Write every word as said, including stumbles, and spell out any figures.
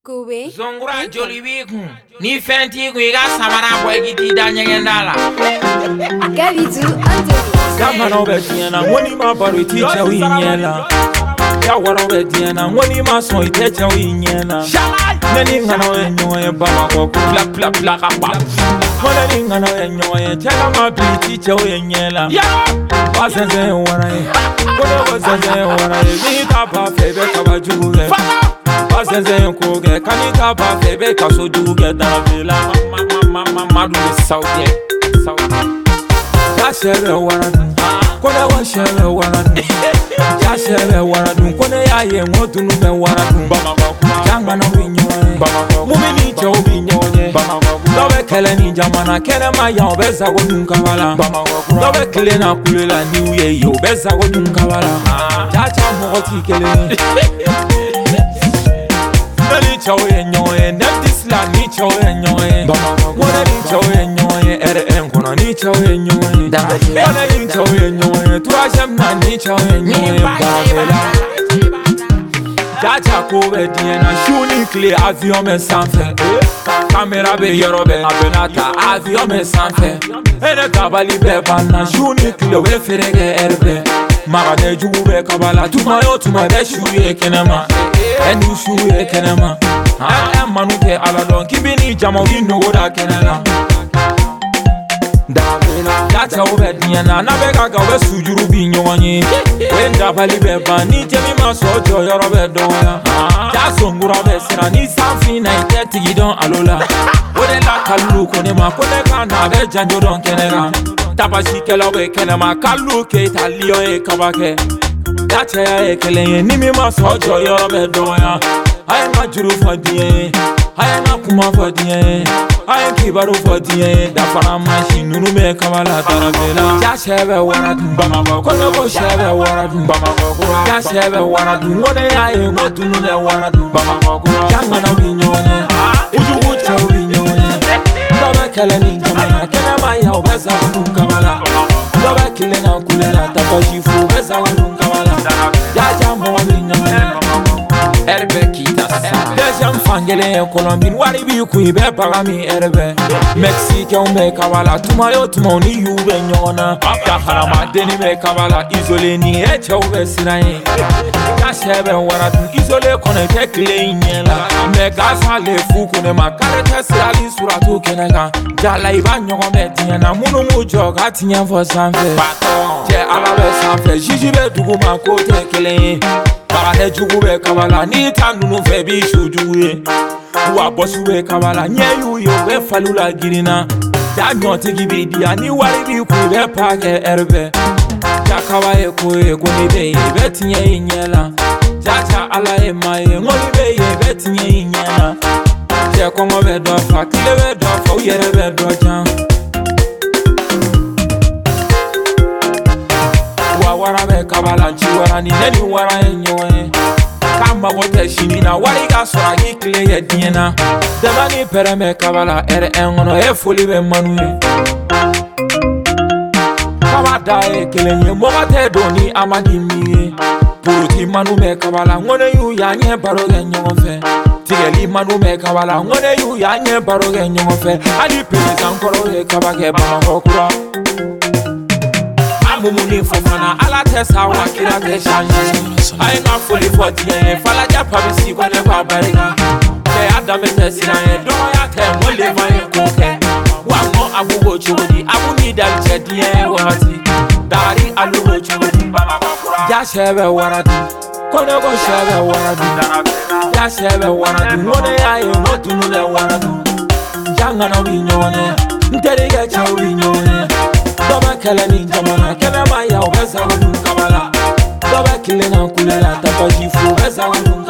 Kobe Zongura joli biku ni fenti ku iga samara boy giti danya ngendala Gabitu Anthony Kama no betiana woni ma baru teacher wi nyela Ya waro betiana woni ma so teacher wi nyela Nani ngano enyo e baba ko pla pla pla kapa Nani ngano enyo e tela ma bi teacher wi nyela Wasenze wara e Kono wasenze wara e ni ta pa febe ka jure Wasenze ko ge kanita pa febe ka so duge da vela mama mama madu saudi saudi Ya shere waradu, kone wa shere waradu. Ya shere waradu, kone ya ye ngotunu me waradu. Janga no binyoye, mumi ni cho binyoye. Dobe kele ni jamana, kene ma ya obeza go nunkawala. Dobe kele na kulela ni uye yo obeza go nunkawala. Jaja mogoti kele. Nani cho ye nyoye, neftis la ni cho ye nyoye. Mone ni cho ye nyoye, ere enkono ni cho ye nyoye. Mone ni cho ye nyoye, tuashem na ni cho ye nyoye. Babela Jaja kobe diena, shuni kle avion me sanfe. Kamera be yoro be abenata, avion me sanfe. Ene kabali be bana, shuni kle we ferege erbe. Magade jugu be kabala, tumayo tumade shuye kenema. Enu shuye kenema. Ah, manuke aladon, kibini jamo vino woda kenela. Davela, jaja ube diena, nabega gawe sujuru binyonye. Wenda bali beba, ni jemi masojo yoro be doya. Jasongura be sira, ni sanfi na iteti gidon alola. Wode la kalu kone ma, kone kana be janjo don kenera. Tabashi kela we kenema, kalu ke italio e kabake. Jaja ya ekele, ni mi masojo yoro be doya. I am a Juru for the I am a Kuma for the I am Kibaru for the Dafara machine, Nume Kavala Taravela. Just have a word, Bamako, Kono, share a word, Bamako, just have a word, what I am not to know the word, Bamako, Yamana Vignone, if you would tell Vignone, Baba Kalani, Kanamaya, Beza, Kavala, Baba Kilena, Kulena, Tapajifu, Beza, Kavala, Yajamo Vignone. Erbe kita sa Dejam fangele en Colombine wari bi ku ibe parami erbe Mexique on me kawala tumayo tumoni yube nyona Ya harama deni me kawala isole ni eche ube sinaye Ya shebe waradu isole kone tekle nyela Me gasa le fuku ne makare tesirali suratu kenega Jala iba nyongo me tiena munu mujo gati nyenfo sanfe Je alabe sanfe jijibe dugu makote kele Parade jugube kabala ni tanunu febi shujuwe Wa bosuwe kabala nye yu yo we falula girina Janyo tigi bidia ni wari bi ku be pake erbe Jakawa e ku e ku ni be e betinye inyela Jaja ala e maye ngoli be e betinye inyela Je kongo be dofa kile be dofa uyere be dojan Wara be kabala chiwara ni neni wara enyoe Kamba wote shinina wari ga sora gikle ye diena Demani pere me kabala ere engono e foli be manue Kabada e kele nye moga te doni amadi miye Puruti manu me kabala ngone yu ya nye baro ge nyonfe Tigeli manu me kabala ngone yu ya nye baro ge nyonfe Adi pele zankoro e kabake bama kokura Mumuni fofana ala tesa wakira ke shanje I na fully for the fala ja pabisi kwa ne kwa barika Ke adame tesina e do ya te mole va e koke Wa mo abugo chudi abu ni dal chedie wati Dari alugo chudi baba bakura Ja shebe waradu Kone go shebe waradu Ja shebe waradu Wone ya e motunu le waradu Janga no binyone Ntere ge cha binyone Doba kele ni jamana, kele ma ya obeza wadun kabala Doba kile na kulela, tapajifu obeza wadun